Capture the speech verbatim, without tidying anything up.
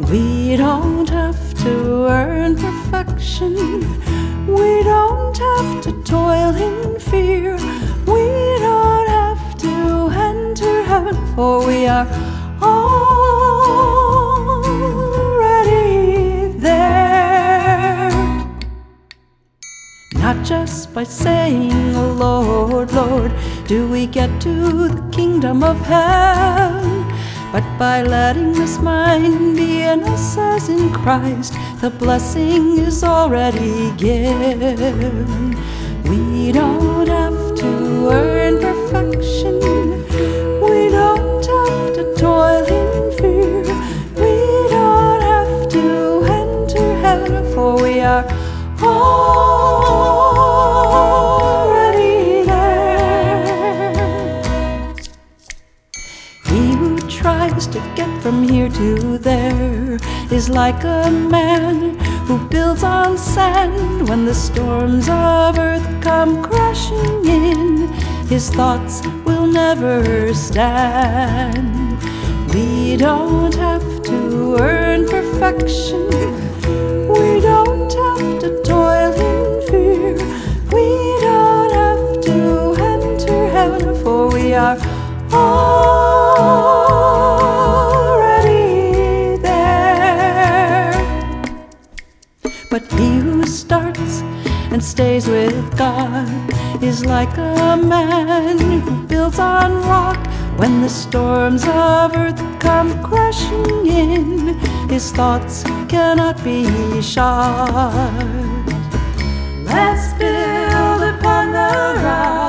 We don't have to earn perfection. We don't have to toil in fear. We don't have to enter heaven, for we are already there. Not just by saying, "Oh Lord, Lord," do we get to the kingdom of heaven, but by letting this mind be in us as in Christ, the blessing is already given. We don't have to earn perfection. We don't have to toil in fear. We don't have to enter heaven, for we are already there. He who tries to get from here to there is like a man who builds on sand. When the storms of earth come crashing in, his thoughts will never stand. We don't have to earn perfection. We don't have to toil in fear. We don't have to enter heaven, for we are already there. But he who starts and stays with God is like a man who builds on rock. When the storms of earth come crashing in, his thoughts cannot be shocked. Let's build upon the rock.